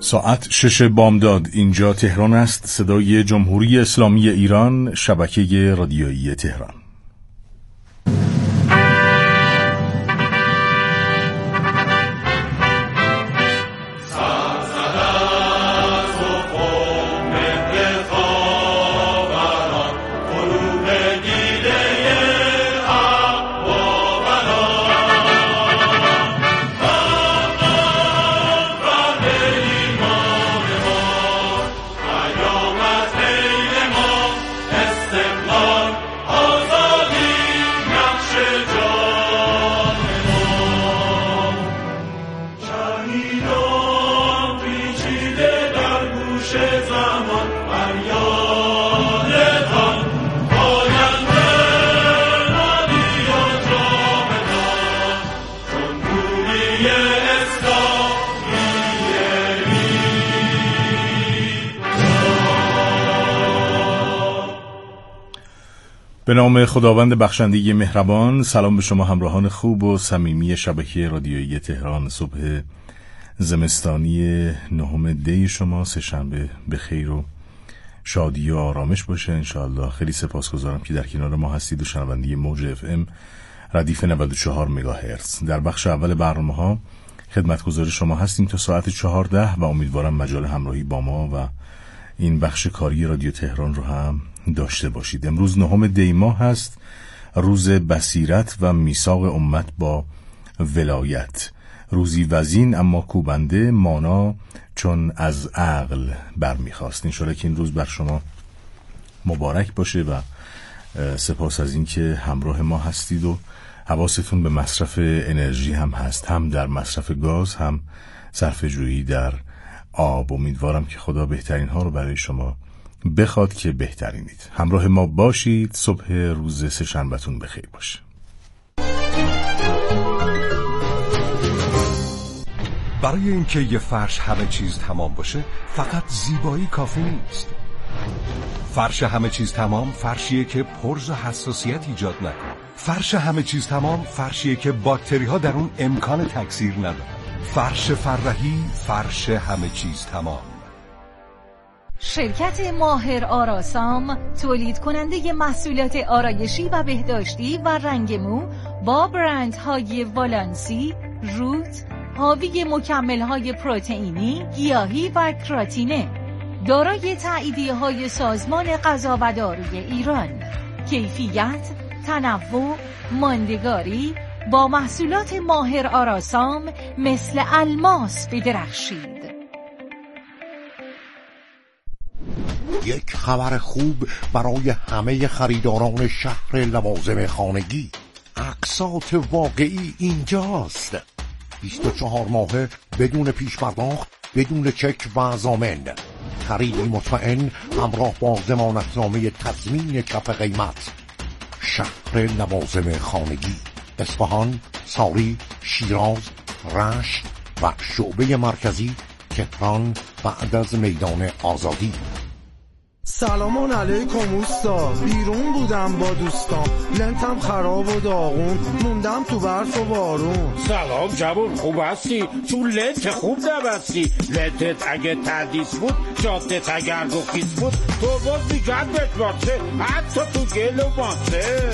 ساعت 6 بامداد اینجا تهران است. صدای جمهوری اسلامی ایران، شبکه رادیویی تهران. به نام خداوند بخشنده مهربان. سلام به شما همراهان خوب و صمیمی شبکه رادیویی تهران. صبح زمستانی 9 دی شما سه‌شنبه به خیر و شادی و آرامش باشه انشاءالله. خیلی سپاسگزارم که در کنار ما هستید و شنونده موج اف ام ردیف 94 مگاهرتز. در بخش اول برنامه‌ها خدمتگزار شما هستیم تا ساعت 14 و امیدوارم مجال همراهی با ما و این بخش کاری رادیو تهران رو هم داشته باشید. امروز 9 دی ماه هست، روز بصیرت و میثاق امت با ولایت. روزی وزین اما کوبنده، مانا چون از عقل برمیخواست. انشاءالله که این روز بر شما مبارک باشه و سپاس از این که همراه ما هستید و حواستون به مصرف انرژی هم هست، هم در مصرف گاز هم صرفه جویی در آب. امیدوارم که خدا بهترین ها رو برای شما بخواد که بهترینید. همراه ما باشید. صبح روز سه‌شنبه‌تون بخیر باشه. برای اینکه یه فرش همه چیز تمام باشه فقط زیبایی کافی نیست. فرش همه چیز تمام فرشیه که پرز و حساسیت ایجاد نکنه. فرش همه چیز تمام فرشیه که باکتری ها در اون امکان تکثیر ندارن. فرش فرحی، فرش همه چیز تمام. شرکت ماهر آراسام تولید کننده محصولات آرایشی و بهداشتی و رنگ مو با برندهای والانسی، روت، حاوی مکمل‌های پروتئینی، گیاهی و کراتینه، دارای تاییدیه‌های سازمان غذا و داروی ایران. کیفیت، تنوع، ماندگاری، با محصولات ماهر آراسام مثل الماس بدرخشید. یک خبر خوب برای همه خریداران شهر لوازم خانگی. اقساط واقعی اینجاست. 24 ماهه بدون پیش پرداخت، بدون چک و ضامن. خریدی مطمئن همراه با ضمانتنامه تضمین کف قیمت. شهر لوازم خانگی، اصفهان، ساری، شیراز، رشت و شعبه مرکزی تهران بعد از میدان آزادی. سلامان علیکم اوستا، بیرون بودم با دوستام، لنتم خراب و داغون، موندم تو برف و بارون. سلام جوون، خوب هستی؟ تو لنت خوب نبستی. لنتت اگه تردیس بود، جادت اگر گفیس بود، تو باز میگن بتواته، حتی تو گل و ماسه.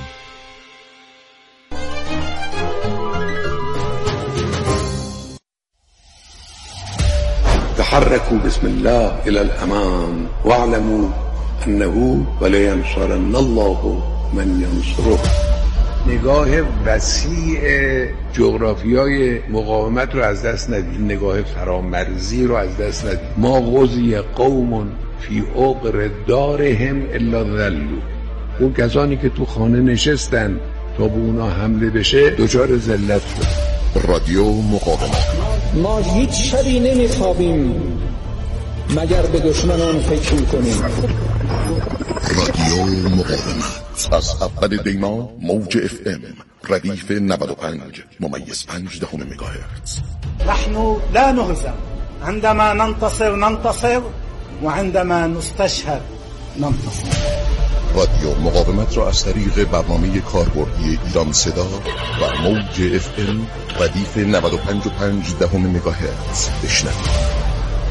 تحركوا بسم الله إلى الأمام واعلموا أنه ولينصرن الله من ينصره. نگاه وسیع جغرافیای مقاومت رو از دست ندید، نگاه فرامرزی رو از دست ندید. ما غزی قوم فی عقر دارهم الا ذلوا. اون کسانی که تو خانه نشستن تا به اونا حمله بشه دچار ذلت شد. رادیو مقاومت. ما هیچ شبی نمیخوابیم مگر به دشمنان فکر میکنیم. رادیو مقاومت از اول دی ماه موج اف ام ردیف 95 ممیز 5 دهم مگاهرتز. نحن لا نهزم، عندما ننتصر و عندما نستشهد ننتصر. رادیو مقاومت را از طریق برنامه کاربردی ایران صدا و موج اف ام ردیف 95.5 مگاهرتز بشنوید.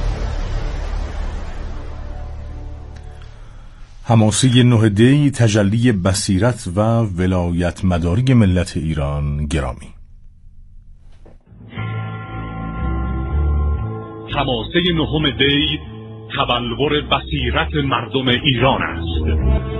حماسه 9 دی تجلی بصیرت و ولایت مداری ملت ایران گرامی. حماسه 9 دی تبلور بصیرت مردم ایران است.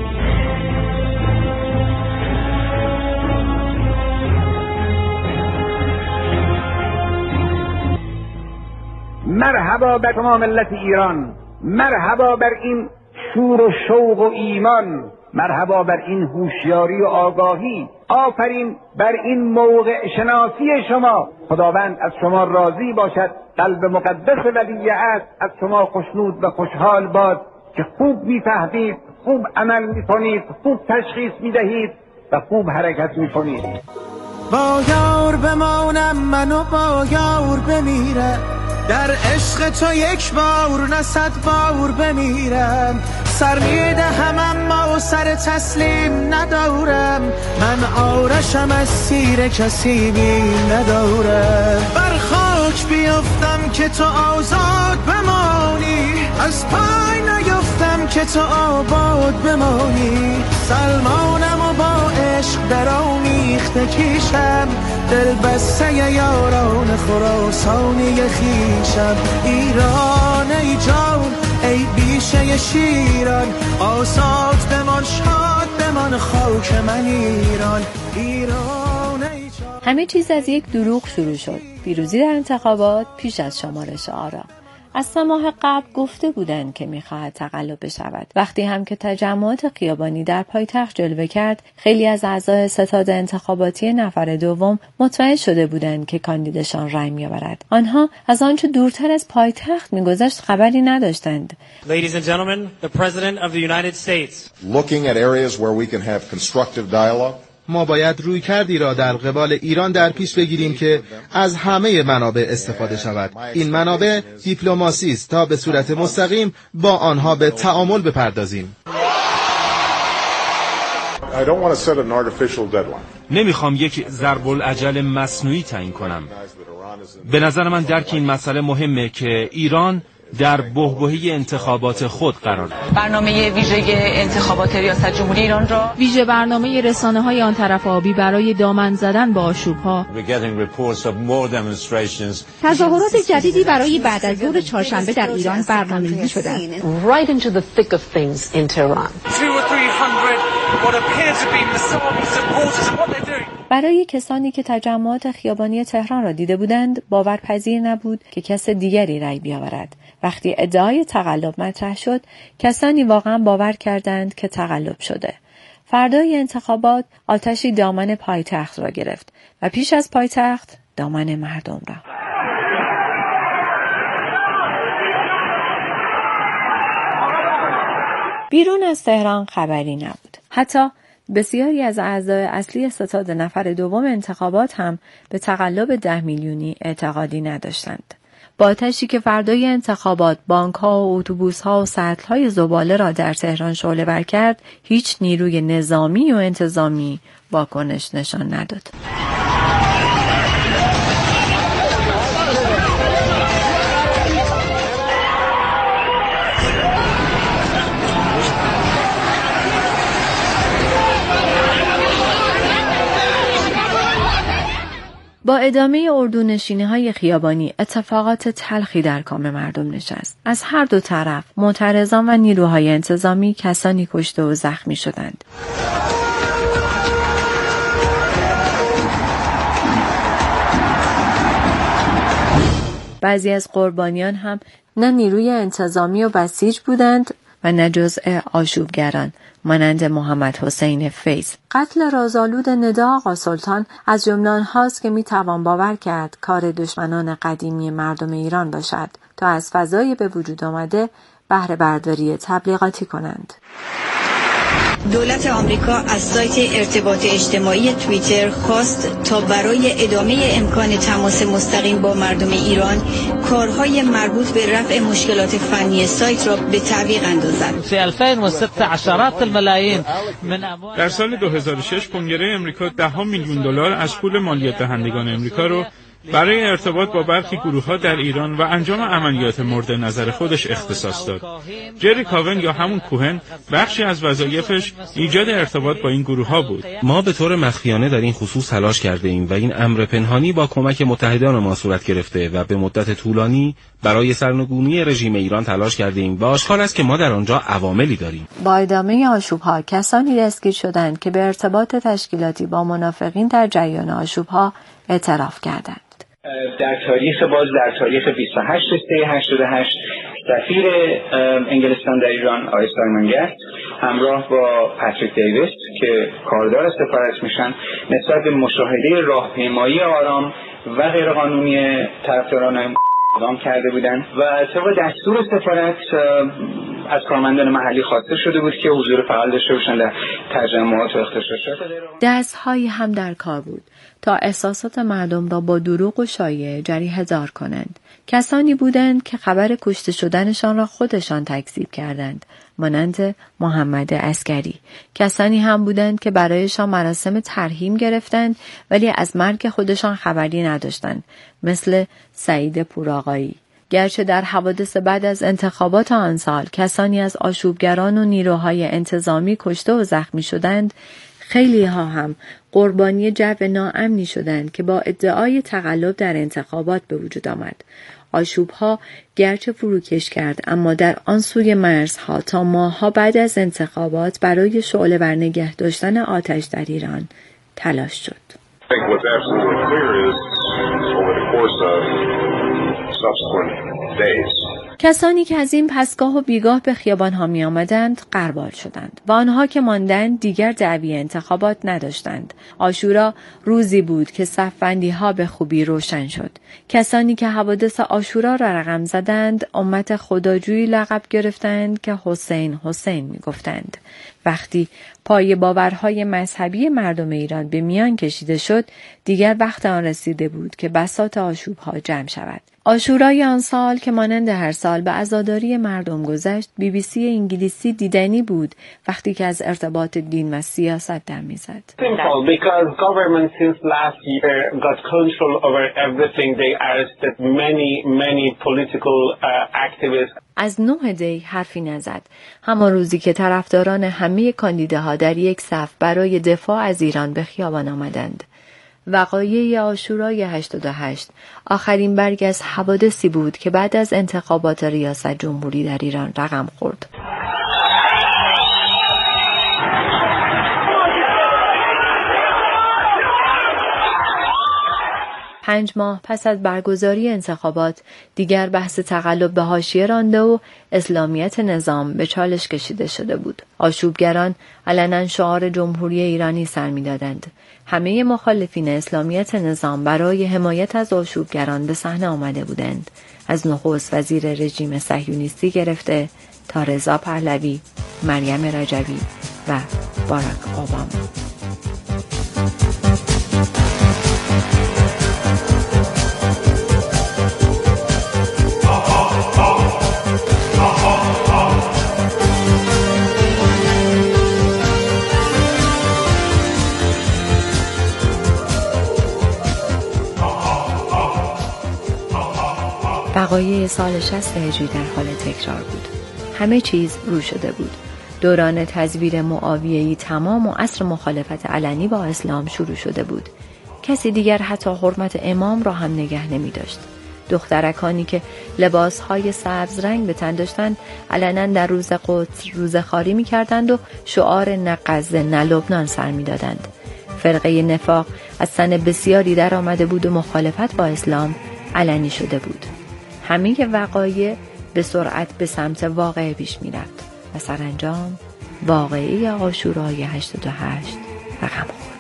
مرحبا بر شما ملت ایران، مرحبا بر این شور و شوق و ایمان، مرحبا بر این هوشیاری و آگاهی، آفرین بر این موقع شناسی شما. خداوند از شما راضی باشد، قلب مقدس ولیعهد از شما خوشنود و خوشحال باد که خوب میفهمید، خوب عمل میکنید، خوب تشخیص میدهید و خوب حرکت میکنید. با یار بمانم منو با یار بمیرم، در عشق تو یک بار نه 100 بار بمیرم، سر میدهم اما سر تسلیم ندارم، من آرشم از سیر کسی بیم ندارم، بر خاک بیفتم که تو آزاد بمانی، از پای نیفتم که تو آباد بمانی، سلمانم و با عشق در آمیخته کیشم، دل بسته یاران خراسانی خیشم، ایران ای جان ای بیشه شیران، آزاد بمان شاد بمان خاک من ایران، ایران ای جان. همه چیز از یک دروغ شروع شد. پیروزی در انتخابات پیش از شمارش آرا. از 3 ماه قبل گفته بودند که می‌خواهد تقلب بشود. وقتی هم که تجمعات خیابانی در پایتخت جلوه کرد، خیلی از اعضای ستاد انتخاباتی نفر دوم مطمئن شده بودند که کاندیدشان رأی می‌آورد. آنها از آنچه دورتر از پایتخت می‌گذشت خبری نداشتند. Ladies and gentlemen, the President of the United States. Looking at areas where we can have constructive dialogue. ما باید رویکردی را در قبال ایران در پیش بگیریم که از همه منابع استفاده شود. این منابع دیپلماسی است تا به صورت مستقیم با آنها به تعامل بپردازیم. نمیخوام یک ضرب العجل مصنوعی تعیین کنم. به نظر من درک این مسئله مهمه که ایران در بحبوحه انتخابات خود قرار دارد. برنامه ویژه انتخابات ریاست جمهوری ایران را ویژه برنامه رسانه‌های آن طرف آبی برای دامن زدن با آشوب‌ها. تظاهرات جدیدی برای بعد از ظهر چهارشنبه در ایران برنامه‌ریزی شدند. Right into the thick of things in Tehran. 200 or 300 what appear to be Mossadi supporters and what they're doing. برای کسانی که تجمعات خیابانی تهران را دیده بودند، باورپذیر نبود که کس دیگری رأی بیاورد. وقتی ادعای تقلب مطرح شد، کسانی واقعا باور کردند که تقلب شده. فردای انتخابات آتشی دامن پایتخت را گرفت و پیش از پایتخت دامن مردم را. بیرون از تهران خبری نبود. حتی بسیاری از اعضای اصلی ستاد نفر دوم انتخابات هم به تقلب 10 میلیونی اعتقادی نداشتند. با آتشی که فردای انتخابات بانک‌ها و اتوبوس‌ها و سطل‌های زباله را در تهران شعله‌ور کرد، هیچ نیروی نظامی و انتظامی واکنش نشان نداد. با ادامه اردونشینی‌های خیابانی اتفاقات تلخی در کام مردم نشست. از هر دو طرف معترضان و نیروهای انتظامی کسانی کشته و زخمی شدند. بعضی از قربانیان هم نه نیروی انتظامی و بسیج بودند و نه جزء آشوبگران مانند محمد حسین فیض. قتل رازآلود ندا آقا سلطان از جمله آنهاست که میتوان باور کرد کار دشمنان قدیمی مردم ایران باشد تا از فضای به وجود آمده بهره برداری تبلیغاتی کنند. دولت آمریکا از سایت ارتباط اجتماعی توییتر خواست تا برای ادامه امکان تماس مستقیم با مردم ایران کارهای مربوط به رفع مشکلات فنی سایت را به تعویق اندازد. در سال 2006 کنگره امریکا $10 میلیون از پول مالیات دهندگان امریکا رو برای ارتباط با برخی گروه‌ها در ایران و انجام عملیات مورد نظر خودش اختصاص داد. جری کاون یا همون کوهن بخشی از وظایفش ایجاد ارتباط با این گروه‌ها بود. ما به طور مخفیانه در این خصوص تلاش کرده ایم و این امر پنهانی با کمک متحدان ما صورت گرفته و به مدت طولانی برای سرنگونی رژیم ایران تلاش کرده ایم و آشکار است که ما در آنجا عواملی داریم. با ادامه آشوب‌ها کسانی دستگیر شدند که به ارتباط تشکیلاتی با منافقین در جریان آشوب‌ها اعتراف کردند. در تاریخ 28/3/88 سفیر انگلستان در ایران آقای سایمون گست همراه با پاتریک دیویس که کاردار سفارت میشن نسبت به مشاهده راهپیمایی آرام و غیرقانونی طرفداران اقدام کرده بودند و طبق دستور سفارت از کارمندان محلی خواسته شده بود که حضور فعال داشته باشند در تجمعات و اغتشاشات. دست‌هایی هم در کار بود تا احساسات مردم را با دروغ و شایعه جریحه دار کنند. کسانی بودند که خبر کشته شدنشان را خودشان تکذیب کردند، مانند محمد عسکری. کسانی هم بودند که برایشان مراسم ترحیم گرفتند ولی از مرگ خودشان خبری نداشتند، مثل سعید پوراقایی. گرچه در حوادث بعد از انتخابات آن سال کسانی از آشوبگران و نیروهای انتظامی کشته و زخمی شدند، خیلی ها هم قربانی جو ناامنی شدند که با ادعای تقلب در انتخابات به وجود آمد. آشوب‌ها گرچه فروکش کرد اما در آن سوی مرزها تا ماه‌ها بعد از انتخابات برای شعله‌ور نگه داشتن آتش در ایران تلاش شد. کسانی که از این پسگاه و بیگاه به خیابان‌ها می آمدند غربال شدند و آنها که ماندند دیگر دعوی انتخابات نداشتند. عاشورا روزی بود که صف‌بندی‌ها به خوبی روشن شد. کسانی که حوادث عاشورا را رقم زدند امت خداجویی لقب گرفتند که حسین حسین می گفتند. وقتی پای باورهای مذهبی مردم ایران به میان کشیده شد دیگر وقت آن رسیده بود که بساط آشوب‌ها جمع شود. عاشورای آن سال که مانند هر سال به عزاداری مردم گذشت، BBC انگلیسی دیدنی بود وقتی که از ارتباط دین و سیاست در می‌زد. Because government since last year got control over everything. They arrested many political activists. از 9 دی حرفی نزد. همان روزی که طرفداران همه کاندیداها در یک صف برای دفاع از ایران به خیابان آمدند. وقایع عاشورای 88 آخرین برگ از حوادثی بود که بعد از انتخابات ریاست جمهوری در ایران رقم خورد. 5 ماه پس از برگزاری انتخابات دیگر بحث تقلب به حاشیه رانده و اسلامیت نظام به چالش کشیده شده بود. آشوبگران علنا شعار جمهوری ایرانی سر می‌دادند. همه مخالفین اسلامیت نظام برای حمایت از آشوبگران به صحنه آمده بودند. از نخست وزیر رژیم صهیونیستی گرفته تا رضا پهلوی، مریم رجوی و باراک اوباما. وقایع سال 60 هجری در حال تکرار بود. همه چیز رو شده بود. دوران تزویر معاویه‌ای تمام و عصر مخالفت علنی با اسلام شروع شده بود. کسی دیگر حتی حرمت امام را هم نگه نمی داشت. دخترکانی که لباسهای سبز رنگ به تن داشتند علنا در روز قدس روزخواری می کردند و شعار نه غزه نه لبنان سر می دادند. فرقه نفاق از سن بسیاری در آمده بود و مخالفت با اسلام علنی شده بود. همه وقایع به سرعت به سمت واقعه پیش می رفت و سرانجام واقعه عاشورای 88 رقم خورد.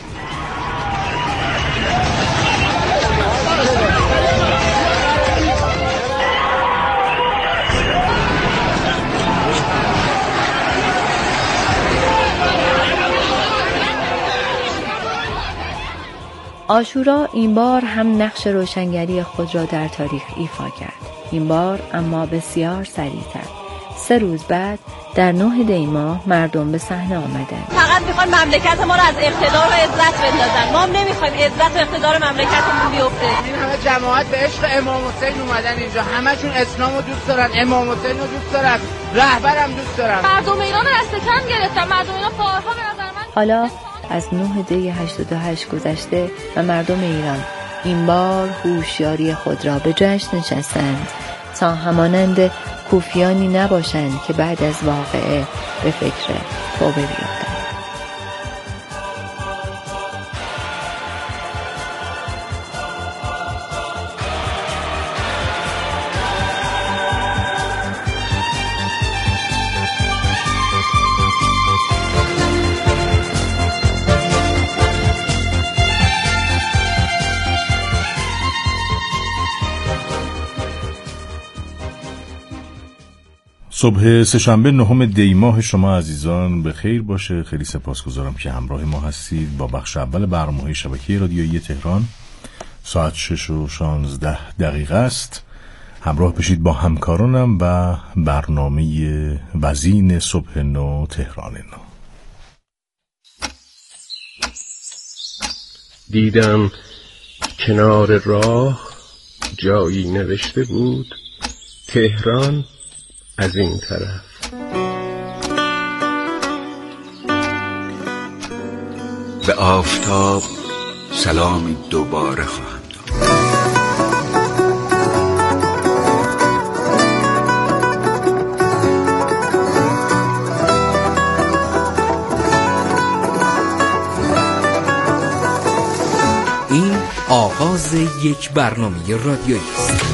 عاشورا این بار هم نقش روشنگری خود را در تاریخ ایفا کرد. این بار اما بسیار سریعتر. 3 روز بعد در 9 دی ماه مردم به صحنه آمدند. فقط میخوان مملکت ما رو از اقتدار و عزت بندازن. ما هم نمیخوایم عزت و اقتدار مملکتمون بیفته. این همه جماعت به عشق امام حسین اومدن اینجا، همشون اسلامو دوست دارن، امام حسین رو دوست دارن، رهبرم دوست دارن. مردم ایران دست کم گرفتن. مردم ایران بارها به نظر من حالا از 9 دی 88 گذشته و مردم ایران این بار هوشیاری خود را به جشن نشستند تا همانند کوفیانی نباشند که بعد از واقعه به فکر توبه بیفتند. صبح سه‌شنبه 9 دی ماه شما عزیزان به خیر باشه. خیلی سپاسگزارم که همراه ما هستید. با بخش اول برنامه شبکه رادیویی تهران ساعت 6:16 است. همراه بشید با همکارانم و برنامه وزین صبح نو تهران نو. دیدم کنار راه جایی نوشته بود تهران از این طرف. به آفتاب سلامی دوباره خواهم داد. این آغاز یک برنامه رادیویی است.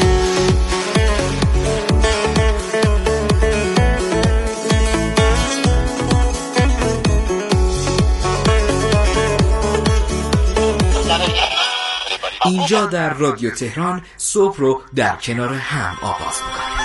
اینجا در رادیو تهران صبح رو در کنار هم آغاز می‌کنیم.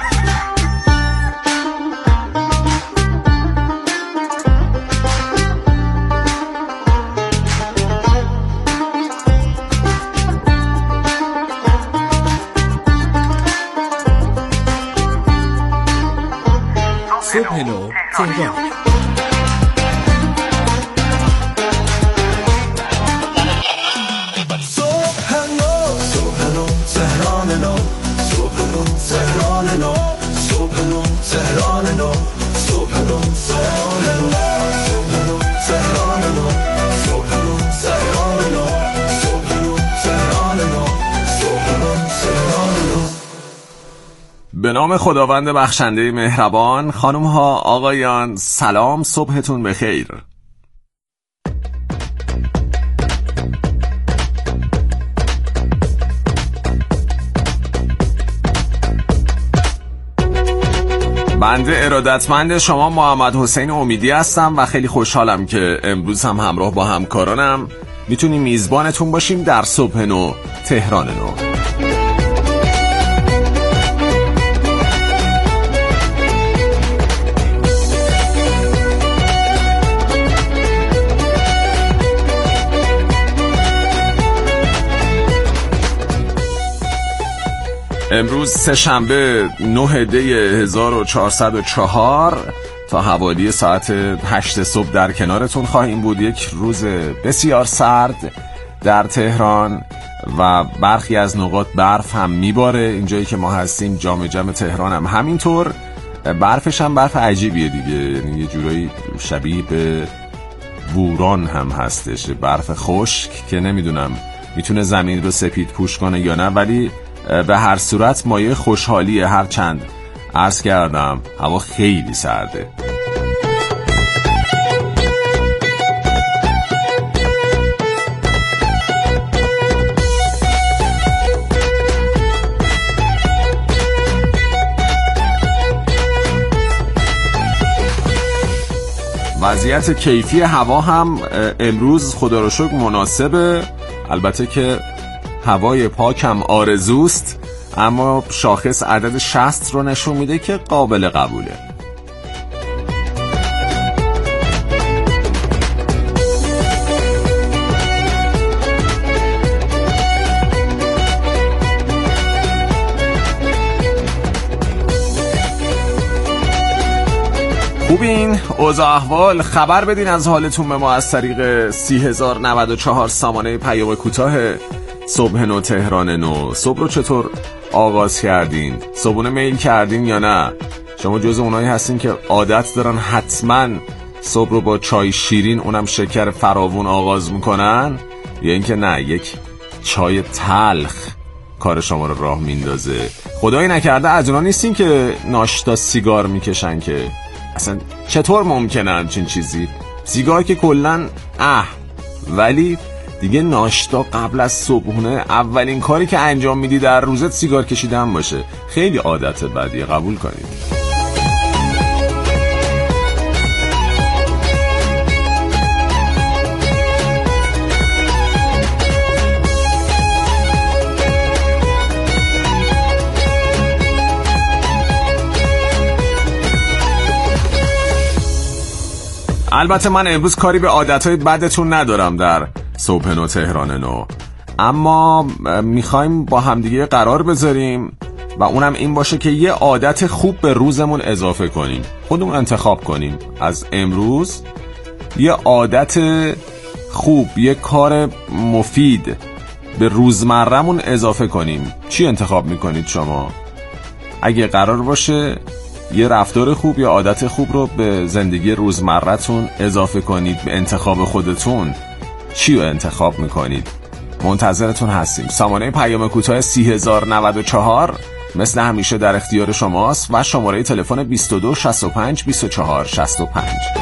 صبح نو تهران. به نام خداوند بخشنده مهربان. خانم ها آقایان سلام، صبحتون بخیر. بنده ارادتمند شما محمد حسین امیدی هستم و خیلی خوشحالم که امروز هم همراه با همکارانم میتونیم میزبانتون باشیم در صبح نو تهران نو. امروز سه‌شنبه 9 دی 1404 تا حوالی ساعت 8 صبح در کنارتون خواهیم بود. یک روز بسیار سرد در تهران و برخی از نقاط برف هم میباره. اینجایی که ما هستیم جام تهران هم همینطور. برفش هم برف عجیبیه دیگه، یعنی یه جورایی شبیه به بوران هم هستش، برف خشک که نمیدونم میتونه زمین رو سپید پوش کنه یا نه، ولی به هر صورت مایه خوشحالیه. هر چند عرض کردم هوا خیلی سرده. وضعیت کیفی هوا هم امروز خدا رو شکر مناسبه. البته که هوای پاکم آرزوست، اما شاخص عدد 60 رو نشون میده که قابل قبوله. خوبین؟ اوضاع احوال خبر بدین از حالتون به ما از طریق 30,094 سامانه پیام کوتاه صبح نو تهران نو. صبح رو چطور آغاز کردین؟ صبحونه میل کردین یا نه؟ شما جز اونایی هستین که عادت دارن حتما صبح رو با چای شیرین اونم شکر فراوون آغاز میکنن، یا اینکه نه یک چای تلخ کار شما رو راه میندازه؟ خدایی نکرده از اونا نیستین که ناشتا سیگار میکشن که اصلا چطور ممکنه همچین چیزی؟ سیگار که کلن ولی دیگه ناشتا قبل از صبحونه اولین کاری که انجام میدی در روزت سیگار کشیدن باشه. خیلی عادت بدیه، قبول کنید. البته من امروز کاری به عادتهای بدتون ندارم در صبح نو تهران نو، اما میخوایم با همدیگه قرار بذاریم و اونم این باشه که یه عادت خوب به روزمون اضافه کنیم. خودمون انتخاب کنیم از امروز یه عادت خوب، یه کار مفید به روزمرمون اضافه کنیم. چی انتخاب میکنید شما؟ اگه قرار باشه یه رفتار خوب یا عادت خوب رو به زندگی روزمرتون اضافه کنید به انتخاب خودتون، چی رو انتخاب میکنید؟ منتظرتون هستیم. سامانه پیام کوتاه 30,094 مثل همیشه در اختیار شماست و شماره تلفن 22 65 24 65.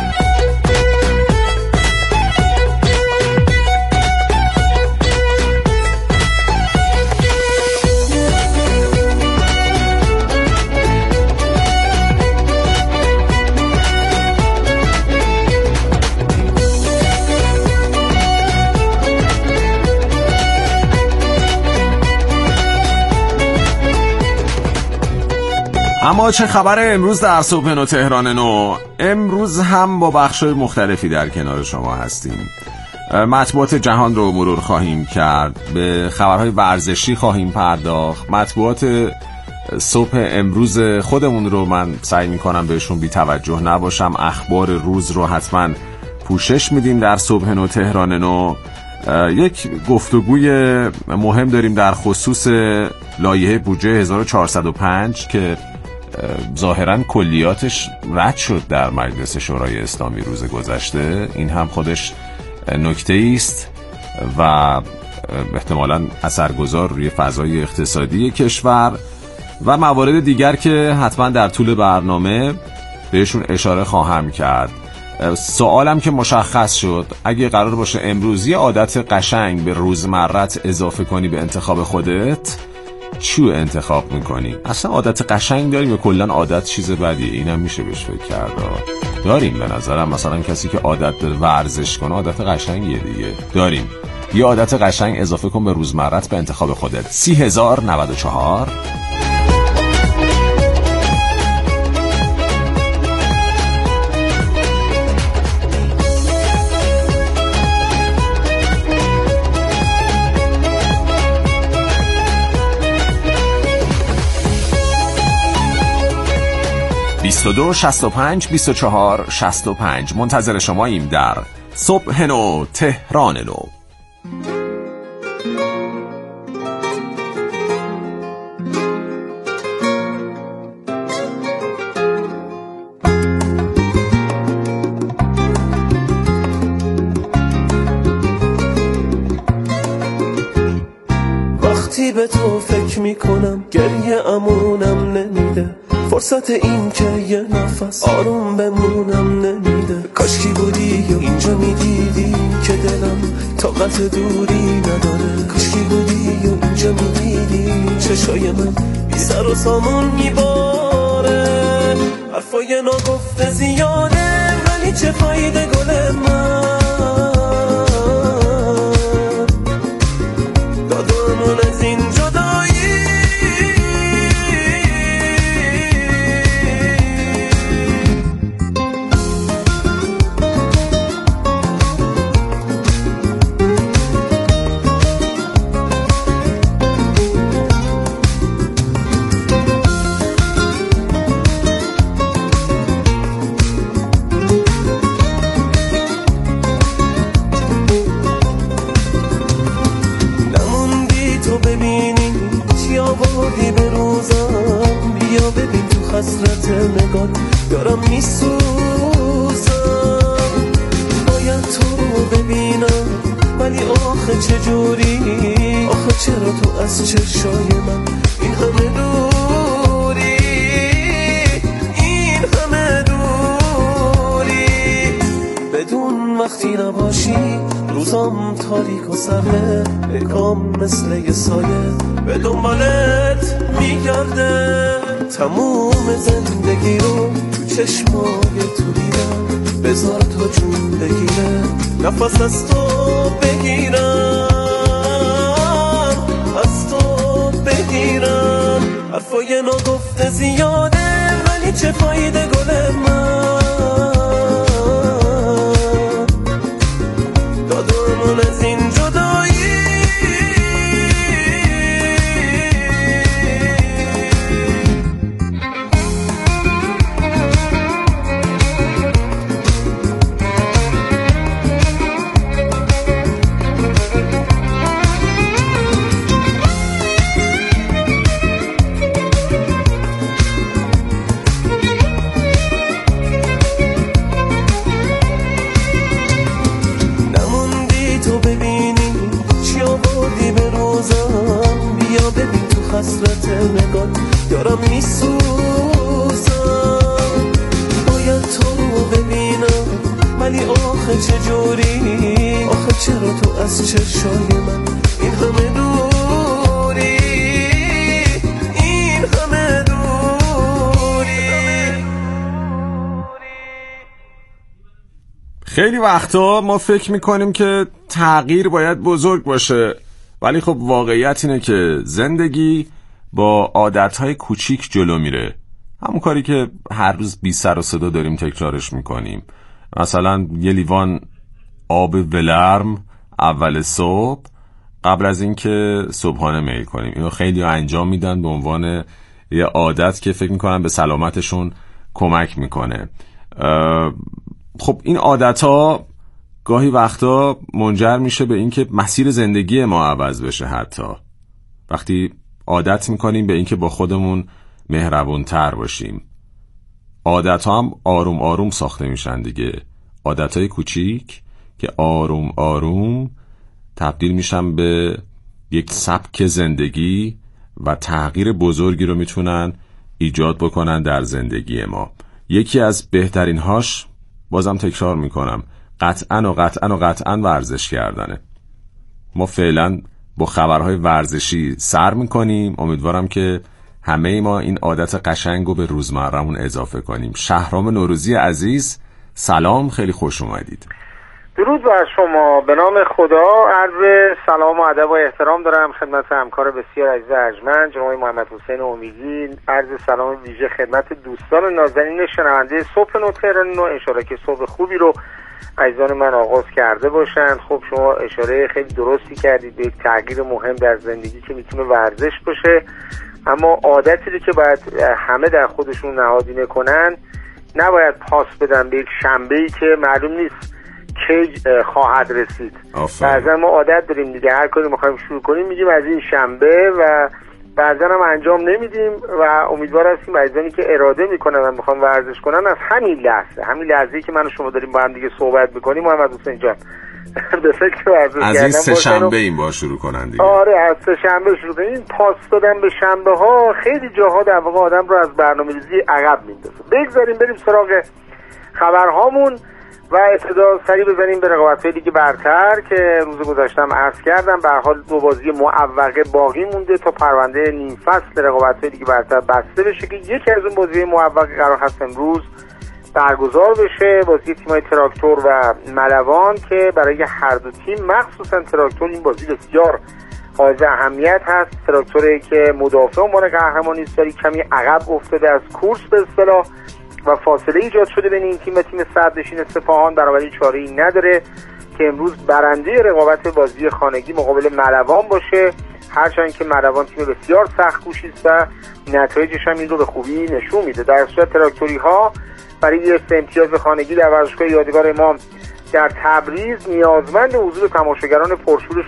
اما چه خبره امروز در صبح نو تهران نو؟ امروز هم با بخش‌های مختلفی در کنار شما هستیم. مطبوعات جهان رو مرور خواهیم کرد، به خبرهای ورزشی خواهیم پرداخت. مطبوعات صبح امروز خودمون رو من سعی میکنم بهشون بی توجه نباشم. اخبار روز رو حتما پوشش میدیم در صبح نو تهران نو. یک گفتگوی مهم داریم در خصوص لایحه بودجه 1405 که ظاهراً کلیاتش رد شد در مجلس شورای اسلامی روز گذشته. این هم خودش نکته است و احتمالاً اثرگذار روی فضای اقتصادی کشور و موارد دیگر که حتما در طول برنامه بهشون اشاره خواهم کرد. سوالم که مشخص شد، اگه قرار باشه امروز یه عادت قشنگ به روزمرت اضافه کنی به انتخاب خودت، چیو انتخاب میکنی؟ اصلا عادت قشنگ داریم یا کلن عادت چیز بدیه؟ اینم میشه بهش فکر کرد. داریم به نظرم، مثلا کسی که عادت داره ورزش کنه عادت قشنگیه دیگه. داریم یه عادت قشنگ اضافه کن به روزمرت به انتخاب خودت. 30,094 22 65 24 65. منتظر شماییم در صبح نو تهران نو. وقتی به تو فکر میکنم گریه امونم نمیده، فرصت این که یه نفس آروم بمونم نمیده. کاشکی بودی یا اینجا میدیدی که دلم طاقت دوری نداره. کاشکی بودی یا اینجا میدیدی چشای من بی سر و سامون میباره. حرفای ناگفته زیاده ولی چه فایده گل من، دادمون از این جدایی. آوردی به روزم، بیا ببین تو حسرت نگات دارم میسوزم. باید تو رو ببینم ولی آخه چجوری، آخه چرا تو از چشای من این همه دوری، این همه دوری. بدون وقتی نباشی روزام تاریک و سرده، بگام مثل یه سایه به دنبالت میگرده. تموم زندگی رو تو چشمای تو دیدم، بذار تا جون بگیره نفس از تو بگیرم، از تو بگیرم. حرفای ناگفته زیاده ولی چه فایده گل من، دادمون از این جدایی. حسرت نگات دارم میسوزم. باید تو رو ببینم ولی آخه چجوری، آخه چرا تو از چشای من این همه دوری، این همه دوری. خیلی وقتا ما فکر میکنیم که تغییر باید بزرگ باشه، ولی خب واقعیت اینه که زندگی با عادتهای کوچیک جلو میره. همون کاری که هر روز بی سر و صدا داریم تکرارش میکنیم. مثلا یه لیوان آب ولرم اول صبح قبل از اینکه صبحانه میل کنیم. اینو خیلی انجام میدن به عنوان یه عادت که فکر میکنن به سلامتشون کمک میکنه. خب این عادتها گاهی وقتا منجر میشه به اینکه مسیر زندگی ما عوض بشه. حتی وقتی عادت میکنیم به اینکه با خودمون مهربونتر باشیم. عادت‌ها هم آروم آروم ساخته میشن دیگه. عادت‌های کوچیک که آروم آروم تبدیل میشن به یک سبک زندگی و تغییر بزرگی رو میتونن ایجاد بکنن در زندگی ما. یکی از بهترین هاش، بازم تکرار میکنم، قطعاً ورزش کردنه. ما فعلا با خبرهای ورزشی سر میکنیم. امیدوارم که همه ما این عادت قشنگ رو به روزمره‌مون اضافه کنیم. شهرام نوروزی عزیز سلام، خیلی خوش اومدید. درود بر شما. به نام خدا عرض سلام و ادب و احترام دارم خدمت همکار بسیار عزیز ارجمند جناب محمد حسین امیدی. عرض سلام ویژه خدمت دوستان نازنین شنونده صبح نو تهران. ان شاءالله که صبح خوبی رو عزیزان من آغاز کرده باشن. خب شما اشاره خیلی درستی کردید به یک تغییر مهم در زندگی که میتونه ورزش باشه، اما عادتی که باید همه در خودشون نهادینه کنن، نباید پاس بدن به یک شنبه‌ای که معلوم نیست کی خواهد رسید. بعضا ما عادت داریم دیگه، هر کاری میخوایم شروع کنیم میگیم از این شنبه و بعضا هم انجام نمیدیم و امیدوار هستیم عزیزانی که اراده میکنن و میخوان ورزش کنن از همین لحظه‌ای که من و شما داریم با هم دیگه صحبت میکنیم محمد حسین جان به فکر ورزش کردن از این سه شنبه این با شروع کنن دیگه. آره از سه شنبه شروع کنن. این پاس دادن به شنبه ها خیلی جاها در واقع آدم رو از برنامه‌ریزی عقب میندازه. بگذاریم بریم سراغ خبرهامون و ابتدا سری بزنیم به رقابت‌های لیگ برتر که روز گذشتم عرض کردم. به هر حال دو بازی معوقه باقی مونده تا پرونده نیم فصل رقابت‌های لیگ برتر بسته بشه که یکی از اون بازی‌های معوقه قرار هست امروز برگزار بشه. بازی تیم‌های تراکتور و ملوان که برای هر دو تیم مخصوصا تراکتور این بازی بسیار حائز اهمیت هست. تراکتوری که مدافع عنوان قهرمانی است ولی کمی عقب افتاده از کورس به اصطلاح و فاصله ایجاد شده بین این تیم و تیم صدرنشین سپاهان، بنابراین چاره‌ای نداره که امروز برنده رقابت بازی خانگی مقابل ملوان باشه، هرچند که ملوان تیم بسیار سخت‌کوشی است و نتایجش هم این رو به خوبی نشون میده. در صورت تراکتوری‌ها برای گرفتن امتیاز خانگی در ورزشگاه یادگار امام در تبریز نیازمند حضور تماشاگران پرشورشون